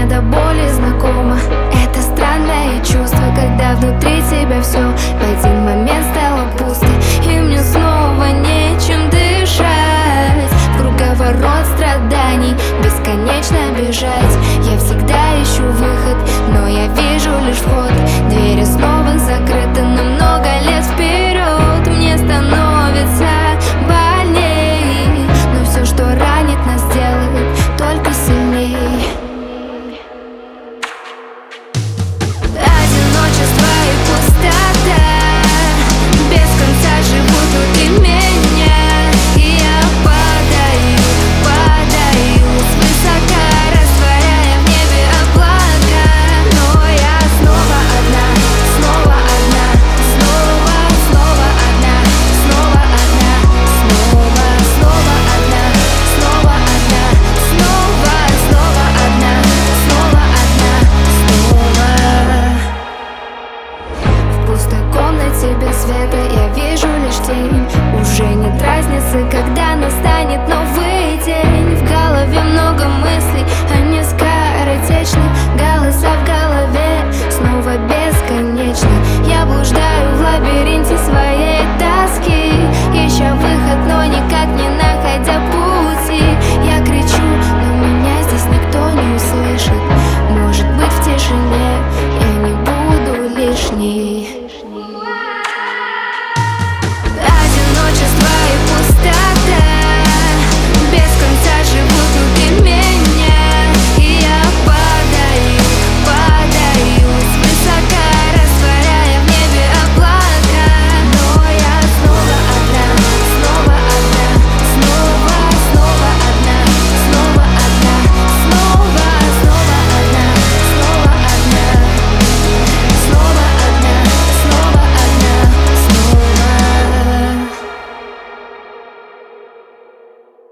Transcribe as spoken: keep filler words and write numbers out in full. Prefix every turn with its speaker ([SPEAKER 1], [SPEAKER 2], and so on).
[SPEAKER 1] до боли знакомо. Это странное чувство, когда внутри тебя все в один момент стало пусто, и мне снова нечем дышать. В круговорот страданий бесконечно бежать. Я всегда ищу выход, но я вижу лишь вход. Двери снова